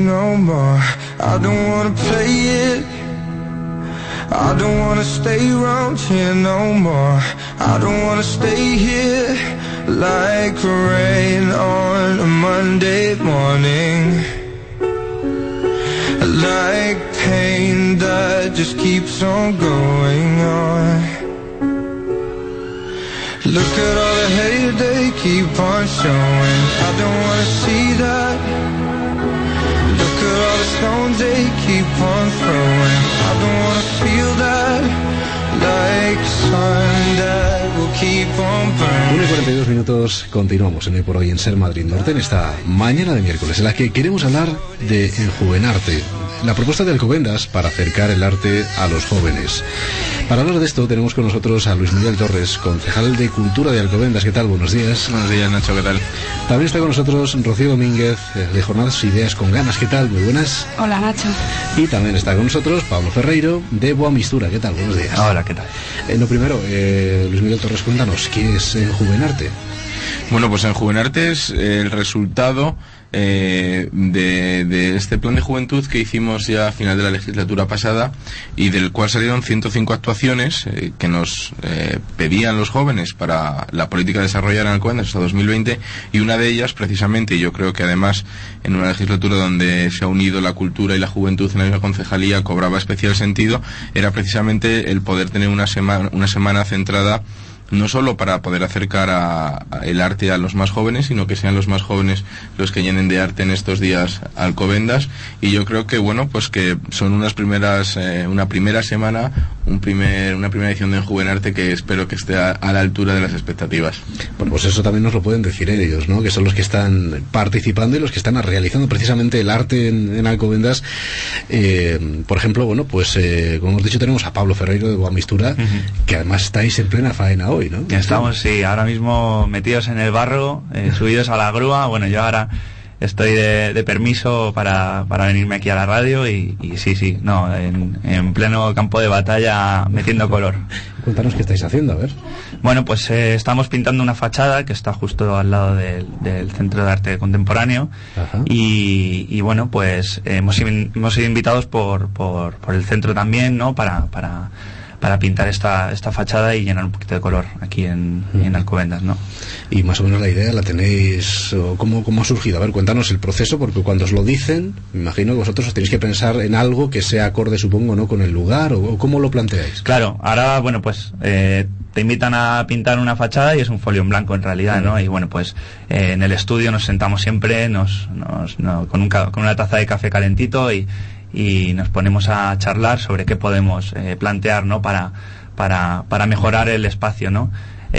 no more. I don't wanna play it. I don't wanna stay around here no more. I don't wanna stay here like rain on a Monday morning, like pain that just keeps on going on. Look at all the hate they keep on showing. I don't wanna see that. Look at all the stones they keep on throwing. I don't wanna feel that. Like sun that will keep on burning. 1:42, continuamos en Hoy por Hoy en Ser Madrid Norte, en esta mañana de miércoles, en la que queremos hablar de enjuvenarte, la propuesta de Alcobendas para acercar el arte a los jóvenes. Para hablar de esto tenemos con nosotros a Luis Miguel Torres, concejal de Cultura de Alcobendas. ¿Qué tal? Buenos días. Buenos días, Nacho, ¿qué tal? También está con nosotros Rocío Domínguez, de Jornadas Ideas con Ganas. ¿Qué tal? Muy buenas. Hola, Nacho. Y también está con nosotros Pablo Ferreiro, de Boa Mistura. ¿Qué tal? Buenos días. Hola, ¿qué tal? Lo primero, Luis Miguel Torres, cuéntanos, ¿qué es enjuvenarte? Bueno, pues enjuvenarte es el resultado de este plan de juventud que hicimos ya a final de la legislatura pasada y del cual salieron 105 actuaciones que nos pedían los jóvenes para la política a desarrollar en Alcobendas hasta 2020, y una de ellas precisamente, y yo creo que además en una legislatura donde se ha unido la cultura y la juventud en la misma concejalía cobraba especial sentido, era precisamente el poder tener una semana centrada no solo para poder acercar el arte a los más jóvenes, sino que sean los más jóvenes los que llenen de arte en estos días Alcobendas. Y yo creo que bueno, pues que son una primera semana, una primera edición de Enjuvenarte que espero que esté a la altura de las expectativas. Bueno, pues eso también nos lo pueden decir ellos, ¿no? Que son los que están participando y los que están realizando precisamente el arte en Alcobendas. Por ejemplo, bueno, pues como hemos dicho, tenemos a Pablo Ferreiro de Boa Mistura, que además estáis en plena faena hoy, ¿no? Estamos, sí, ahora mismo metidos en el barro, subidos a la grúa. Bueno, yo ahora estoy de permiso para venirme aquí a la radio y sí, no, en pleno campo de batalla metiendo color. Cuéntanos qué estáis haciendo, a ver. Bueno, pues estamos pintando una fachada que está justo al lado del Centro de Arte Contemporáneo. Ajá. Y bueno, pues hemos sido invitados por el centro también, ¿no? Para pintar esta fachada y llenar un poquito de color aquí en Alcobendas, ¿no? Y más o menos la idea la tenéis, ¿cómo ha surgido? A ver, cuéntanos el proceso, porque cuando os lo dicen, me imagino que vosotros os tenéis que pensar en algo que sea acorde, supongo, ¿no? Con el lugar, o ¿cómo lo planteáis? Claro, ahora, bueno, pues te invitan a pintar una fachada y es un folio en blanco en realidad, ¿no? Y bueno, pues en el estudio nos sentamos siempre con una taza de café calentito y nos ponemos a charlar sobre qué podemos plantear, ¿no? para mejorar el espacio, ¿no?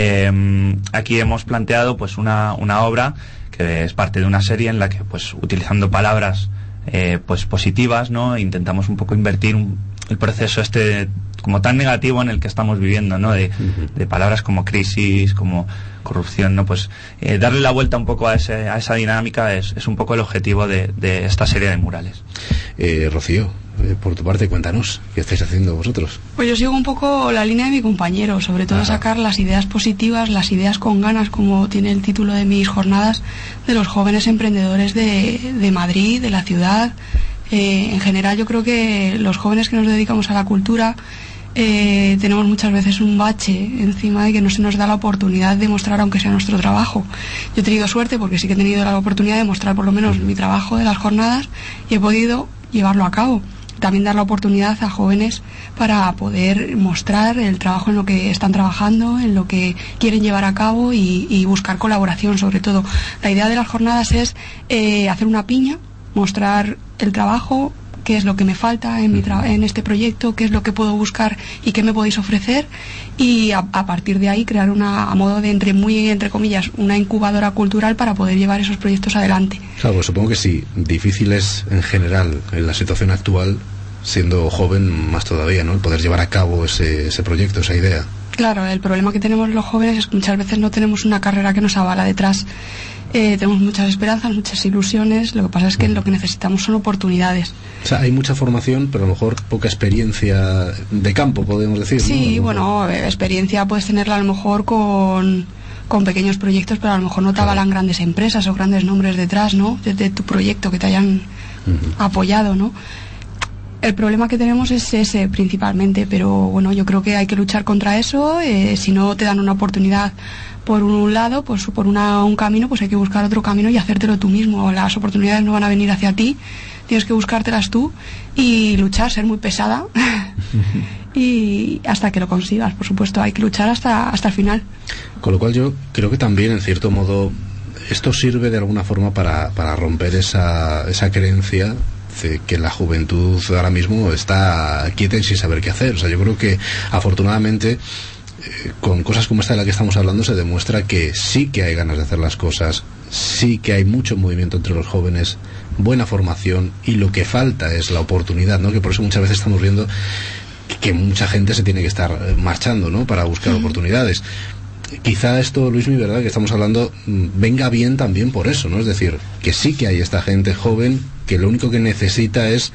Aquí hemos planteado pues una obra que es parte de una serie en la que pues utilizando palabras pues positivas, ¿no? Intentamos un poco invertir el proceso como tan negativo en el que estamos viviendo, ¿no? De palabras como crisis, como corrupción, ¿no? Pues darle la vuelta un poco a esa dinámica es un poco el objetivo de esta serie de murales. Rocío, por tu parte, cuéntanos, ¿qué estáis haciendo vosotros? Pues yo sigo un poco la línea de mi compañero, sobre todo sacar las ideas positivas, las ideas con ganas, como tiene el título de mis jornadas, de los jóvenes emprendedores de Madrid, de la ciudad. En general yo creo que los jóvenes que nos dedicamos a la cultura tenemos muchas veces un bache encima de que no se nos da la oportunidad de mostrar aunque sea nuestro trabajo. Yo he tenido suerte porque sí que he tenido la oportunidad de mostrar por lo menos mi trabajo de las jornadas y he podido llevarlo a cabo. También dar la oportunidad a jóvenes para poder mostrar el trabajo en lo que están trabajando, en lo que quieren llevar a cabo y buscar colaboración sobre todo. La idea de las jornadas es hacer una piña, mostrar el trabajo, qué es lo que me falta en este proyecto, qué es lo que puedo buscar y qué me podéis ofrecer, y a partir de ahí crear a modo de entre comillas, una incubadora cultural para poder llevar esos proyectos adelante. Claro, pues supongo que sí, difícil es en general en la situación actual, siendo joven más todavía, ¿no? El poder llevar a cabo ese proyecto, esa idea. Claro, el problema que tenemos los jóvenes es que muchas veces no tenemos una carrera que nos avala detrás. Tenemos muchas esperanzas, muchas ilusiones, lo que pasa es que lo que necesitamos son oportunidades. O sea, hay mucha formación, pero a lo mejor poca experiencia de campo, podemos decir, ¿no? Sí, bueno, experiencia puedes tenerla a lo mejor con pequeños proyectos, pero a lo mejor no te avalan grandes empresas o grandes nombres detrás, ¿no? De tu proyecto que te hayan apoyado, ¿no? El problema que tenemos es ese principalmente, pero bueno, yo creo que hay que luchar contra eso. Si no te dan una oportunidad por un lado, pues por un camino, pues hay que buscar otro camino y hacértelo tú mismo. Las oportunidades no van a venir hacia ti, tienes que buscártelas tú y luchar, ser muy pesada y hasta que lo consigas, por supuesto, hay que luchar hasta el final. Con lo cual yo creo que también, en cierto modo, esto sirve de alguna forma para romper esa creencia de que la juventud ahora mismo está quieta y sin saber qué hacer. O sea, yo creo que afortunadamente con cosas como esta de la que estamos hablando se demuestra que sí que hay ganas de hacer las cosas, sí que hay mucho movimiento entre los jóvenes, buena formación, y lo que falta es la oportunidad, ¿no? Que por eso muchas veces estamos viendo que mucha gente se tiene que estar marchando, ¿no? Para buscar oportunidades. Quizá esto, Luismi, ¿verdad?, que estamos hablando, venga bien también por eso, ¿no? Es decir, que sí que hay esta gente joven que lo único que necesita es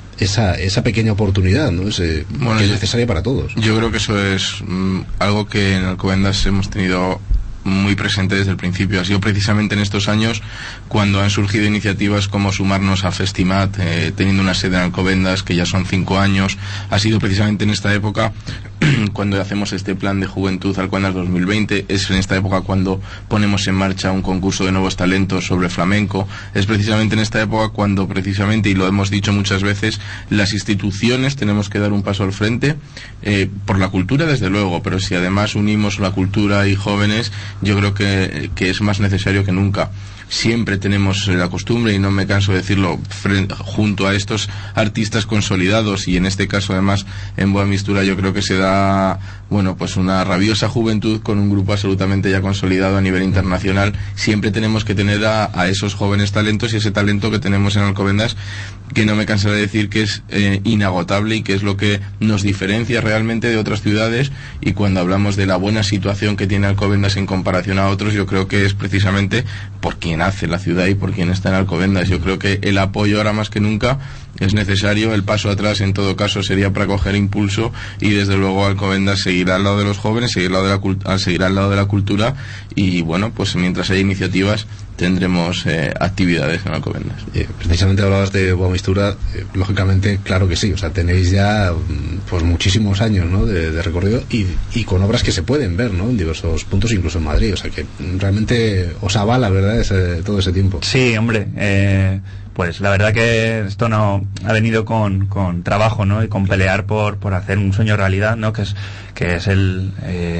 esa pequeña oportunidad, ¿no? Que es necesaria para todos. Yo creo que eso es algo que en Alcobendas hemos tenido muy presente desde el principio. Ha sido precisamente en estos años cuando han surgido iniciativas como sumarnos a Festimat, teniendo una sede en Alcobendas, que ya son 5 años. Ha sido precisamente en esta época cuando hacemos este plan de Juventud Alcobendas 2020. Es en esta época cuando ponemos en marcha un concurso de nuevos talentos sobre flamenco. Es precisamente en esta época cuando precisamente, y lo hemos dicho muchas veces, las instituciones tenemos que dar un paso al frente, por la cultura desde luego, pero si además unimos la cultura y jóvenes, yo creo que es más necesario que nunca. Siempre tenemos la costumbre, y no me canso de decirlo, junto a estos artistas consolidados, y en este caso además en Boa Mistura yo creo que se da, bueno, pues una rabiosa juventud con un grupo absolutamente ya consolidado a nivel internacional. Siempre tenemos que tener a esos jóvenes talentos, y ese talento que tenemos en Alcobendas, que no me cansaré de decir que es inagotable y que es lo que nos diferencia realmente de otras ciudades. Y cuando hablamos de la buena situación que tiene Alcobendas en comparación a otros, yo creo que es precisamente por quien hace la ciudad y por quien está en Alcobendas. Yo creo que el apoyo ahora más que nunca es necesario. El paso atrás en todo caso sería para coger impulso, y desde luego Alcobendas seguirá al lado de los jóvenes, seguirá al lado de la cultura, y bueno, pues mientras haya iniciativas tendremos actividades en Alcobendas. Precisamente hablabas de Boa Mistura, lógicamente, claro que sí, o sea, tenéis ya pues muchísimos años, ¿no?, de recorrido, y con obras que se pueden ver, ¿no?, en diversos puntos, incluso en Madrid. O sea, que realmente os avala, ¿verdad?, todo ese tiempo. Sí, hombre, pues la verdad que esto no ha venido con trabajo, ¿no?, y con pelear por hacer un sueño realidad, ¿no?, que es el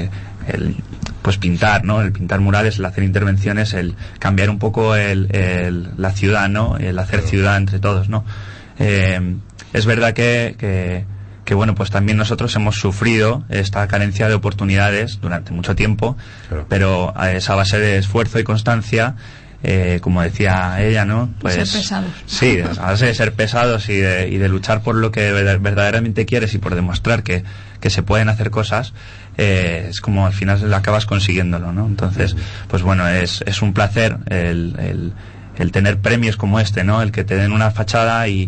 pues pintar, ¿no?, el pintar murales, el hacer intervenciones, el cambiar un poco la ciudad, ¿no?, el hacer ciudad entre todos, ¿no? Es verdad que bueno, pues también nosotros hemos sufrido esta carencia de oportunidades durante mucho tiempo, claro, pero a esa base de esfuerzo y constancia, como decía ella, ¿no?, pues ser pesados. Sí, a base de ser pesados y de luchar por lo que verdaderamente quieres y por demostrar que se pueden hacer cosas, es como al final acabas consiguiéndolo, ¿no? Entonces, pues bueno, es un placer el tener premios como este, ¿no?, el que te den una fachada y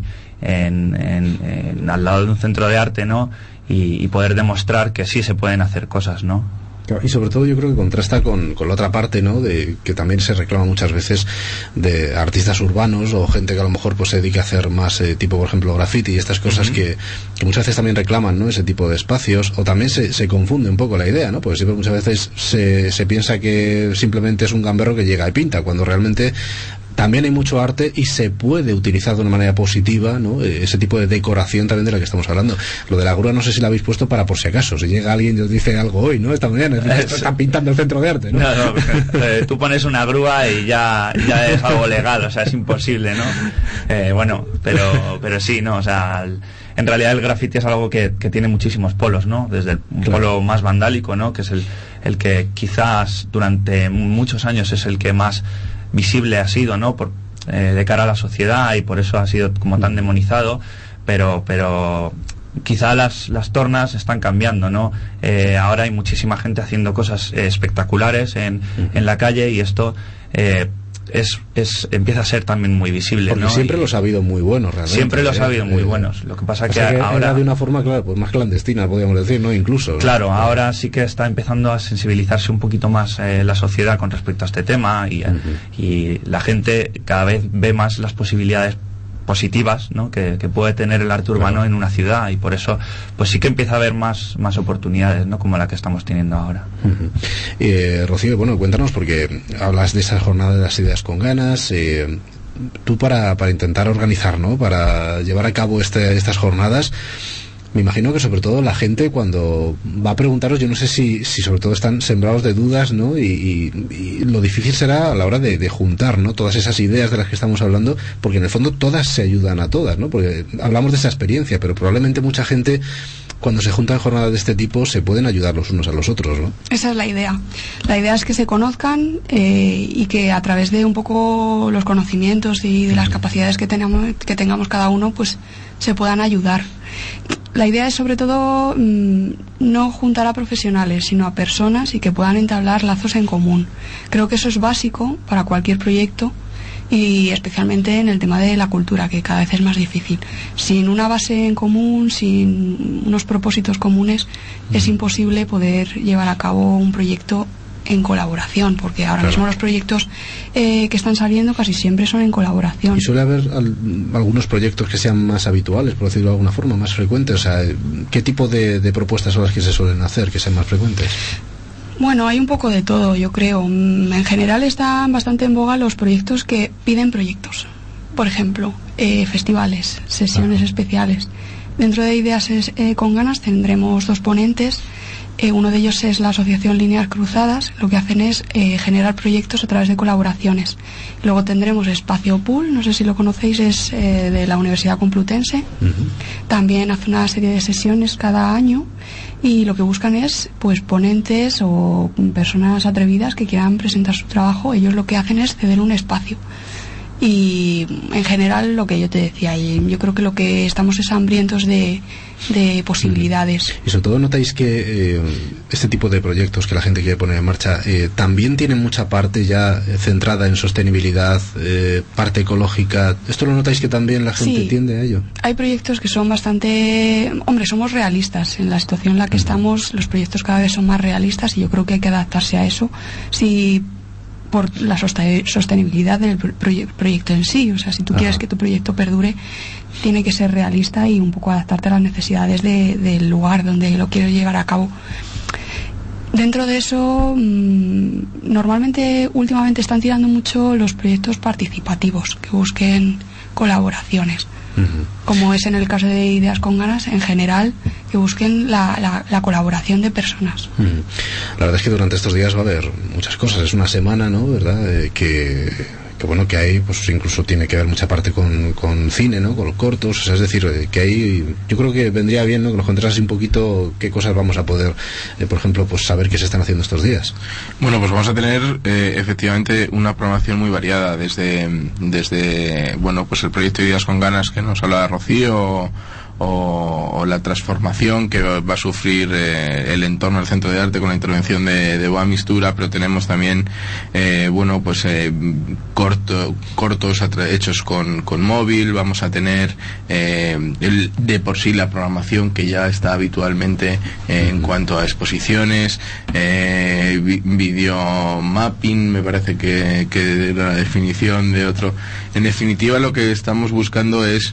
al lado de un centro de arte, ¿no?, y poder demostrar que sí se pueden hacer cosas, ¿no? Claro, y sobre todo yo creo que contrasta con la otra parte, ¿no?, de que también se reclama muchas veces de artistas urbanos o gente que a lo mejor pues se dedica a hacer más tipo, por ejemplo, graffiti y estas cosas, que muchas veces también reclaman, ¿no?, ese tipo de espacios, o también se confunde un poco la idea, ¿no?, porque siempre muchas veces se piensa que simplemente es un gamberro que llega y pinta, cuando realmente también hay mucho arte y se puede utilizar de una manera positiva, ¿no?, ese tipo de decoración también de la que estamos hablando. Lo de la grúa no sé si la habéis puesto para por si acaso, si llega alguien y os dice algo hoy, ¿no?, esta mañana, están pintando el centro de arte, ¿no? No, tú pones una grúa y ya es algo legal, o sea, es imposible, ¿no? Bueno, pero sí, ¿no? O sea, en realidad el graffiti es algo que tiene muchísimos polos, ¿no? Desde un polo más vandálico, ¿no?, que es el que quizás durante muchos años es el que más visible ha sido, ¿no?, de cara a la sociedad, y por eso ha sido como tan demonizado, pero quizá las tornas están cambiando, ¿no? Ahora hay muchísima gente haciendo cosas espectaculares en la calle, y esto empieza a ser también muy visible, porque, ¿no?, siempre los ha habido muy buenos, realmente. Siempre los ha habido muy buenos. Lo que pasa que ahora era de una forma, claro, pues más clandestina, podríamos decir, ¿no?, incluso, ¿no? Claro, ahora sí que está empezando a sensibilizarse un poquito más la sociedad con respecto a este tema, y la gente cada vez ve más las posibilidades positivas, ¿no? que puede tener el arte urbano en una ciudad, y por eso pues sí que empieza a haber más oportunidades, ¿no? Como la que estamos teniendo ahora. Rocío, bueno, cuéntanos, porque hablas de esa jornada de las ideas con ganas. Tú para intentar organizar, ¿no? Para llevar a cabo estas jornadas, me imagino que sobre todo la gente cuando va a preguntaros, yo no sé si sobre todo están sembrados de dudas, ¿no? Y lo difícil será a la hora de juntar, ¿no? Todas esas ideas de las que estamos hablando, porque en el fondo todas se ayudan a todas, ¿no? Porque hablamos de esa experiencia, pero probablemente mucha gente, cuando se juntan jornadas de este tipo, se pueden ayudar los unos a los otros, ¿no? Esa es la idea. La idea es que se conozcan y que a través de un poco los conocimientos y de las capacidades que tengamos cada uno, pues se puedan ayudar. La idea es sobre todo no juntar a profesionales, sino a personas, y que puedan entablar lazos en común. Creo que eso es básico para cualquier proyecto, y especialmente en el tema de la cultura, que cada vez es más difícil. Sin una base en común, sin unos propósitos comunes, es imposible poder llevar a cabo un proyecto en colaboración, porque ahora mismo los proyectos que están saliendo casi siempre son en colaboración. ¿Y suele haber algunos proyectos que sean más habituales, por decirlo de alguna forma, más frecuentes? O sea, ¿qué tipo de propuestas son las que se suelen hacer, que sean más frecuentes? Bueno, hay un poco de todo, yo creo. En general están bastante en boga los proyectos que piden proyectos. Por ejemplo, festivales, sesiones especiales. Dentro de Ideas con Ganas tendremos 2 ponentes. Uno de ellos es la Asociación Líneas Cruzadas. Lo que hacen es generar proyectos a través de colaboraciones. Luego tendremos Espacio Pool, no sé si lo conocéis, es de la Universidad Complutense. También hace una serie de sesiones cada año, y lo que buscan es pues ponentes o personas atrevidas que quieran presentar su trabajo. Ellos lo que hacen es ceder un espacio. Y en general, lo que yo te decía, y yo creo que lo que estamos es hambrientos de posibilidades. Y sobre todo notáis que este tipo de proyectos que la gente quiere poner en marcha también tienen mucha parte ya centrada en sostenibilidad, parte ecológica. ¿Esto lo notáis que también la gente tiende a ello? Hay proyectos que son bastante... Hombre, somos realistas. En la situación en la que estamos, los proyectos cada vez son más realistas, y yo creo que hay que adaptarse a eso. Si por la sostenibilidad del proyecto en sí, o sea, si tú quieres que tu proyecto perdure, tiene que ser realista y un poco adaptarte a las necesidades del lugar donde lo quieres llevar a cabo. Dentro de eso, normalmente, últimamente están tirando mucho los proyectos participativos, que busquen colaboraciones. Como es en el caso de Ideas con Ganas, en general, que busquen la colaboración de personas. La verdad es que durante estos días va a haber muchas cosas. Es una semana, ¿no? ¿Verdad? Que bueno, que hay, pues incluso tiene que ver mucha parte con cine, ¿no? Con los cortos, o sea, es decir, que hay, yo creo que vendría bien, ¿no? Que nos contaras un poquito qué cosas vamos a poder, por ejemplo, pues saber qué se están haciendo estos días. Bueno, pues vamos a tener efectivamente una programación muy variada, desde bueno, pues el proyecto Ideas con Ganas que nos habla Rocío, o la transformación que va a sufrir el entorno del Centro de Arte con la intervención de Boa Mistura, pero tenemos también bueno, pues cortos hechos con móvil. Vamos a tener de por sí la programación que ya está habitualmente en cuanto a exposiciones, video mapping, me parece que era la definición de otro. En definitiva, lo que estamos buscando es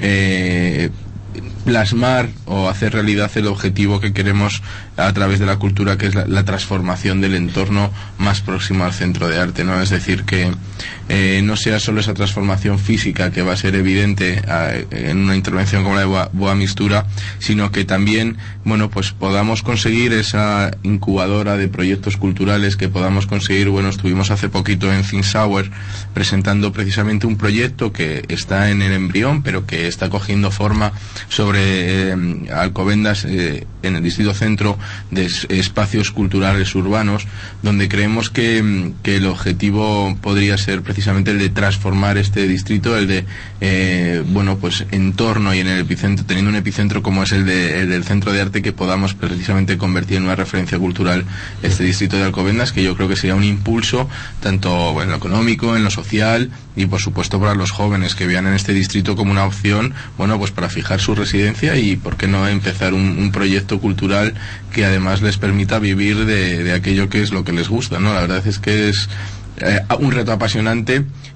plasmar o hacer realidad el objetivo que queremos a través de la cultura, que es la transformación del entorno más próximo al Centro de Arte, ¿no? Es decir, que no sea solo esa transformación física que va a ser evidente en una intervención como la de Boa Mistura, sino que también, bueno, pues podamos conseguir esa incubadora de proyectos culturales, que podamos conseguir, bueno, estuvimos hace poquito en Thinsauer presentando precisamente un proyecto que está en el embrión, pero que está cogiendo forma sobre Alcobendas, en el Distrito Centro, de espacios culturales urbanos, donde creemos que el objetivo podría ser precisamente el de transformar este distrito, el de bueno, pues entorno y en el epicentro, teniendo un epicentro como es el del Centro de Arte, que podamos precisamente convertir en una referencia cultural este distrito de Alcobendas, que yo creo que sería un impulso tanto en lo económico, en lo social y por supuesto para los jóvenes, que vean en este distrito como una opción, bueno, pues para fijar su residencia y por qué no empezar un proyecto cultural que además les permita vivir de aquello que es lo que les gusta, ¿no? La verdad es que es un reto apasionante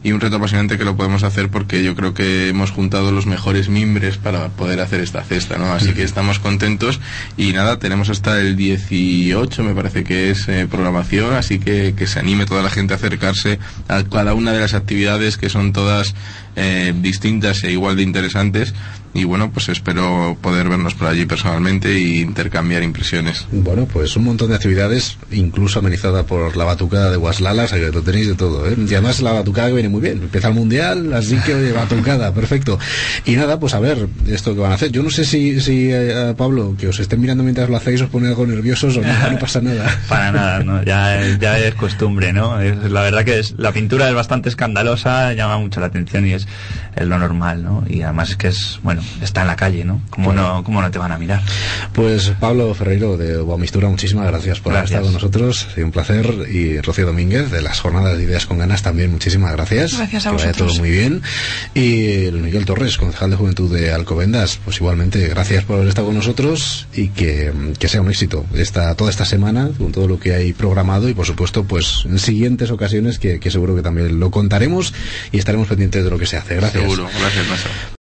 y un reto apasionante que lo podemos hacer porque yo creo que hemos juntado los mejores mimbres para poder hacer esta cesta, ¿no? Así que estamos contentos y nada, tenemos hasta el 18, me parece que es programación, así que se anime toda la gente a acercarse a cada una de las actividades, que son todas distintas e igual de interesantes. Y bueno, pues espero poder vernos por allí personalmente e intercambiar impresiones. Bueno, pues un montón de actividades, incluso amenizada por la batucada de Guaslala, o sea que lo tenéis de todo, ¿eh? Y además la batucada que viene muy bien, empieza el Mundial, así que oye, batucada, perfecto. Y nada, pues a ver, esto que van a hacer. Yo no sé si Pablo, que os estén mirando mientras lo hacéis, os pone algo nerviosos o no pasa nada. Para nada, ¿no? Ya es costumbre, ¿no? La verdad que la pintura es bastante escandalosa, llama mucho la atención y es lo normal, ¿no? Y además es que está en la calle, ¿no? ¿Cómo no te van a mirar? Pues Pablo Ferreiro de Boamistura, muchísimas gracias por haber estado con nosotros, ha sido un placer. Y Rocío Domínguez de las Jornadas de Ideas con Ganas, también muchísimas gracias. Gracias a vosotros. Que vaya todo muy bien. Y Miguel Torres, concejal de Juventud de Alcobendas, pues igualmente gracias por haber estado con nosotros y que sea un éxito toda esta semana con todo lo que hay programado y por supuesto pues en siguientes ocasiones que seguro que también lo contaremos y estaremos pendientes de lo que se hace. Gracias. Seguro, gracias Nacho.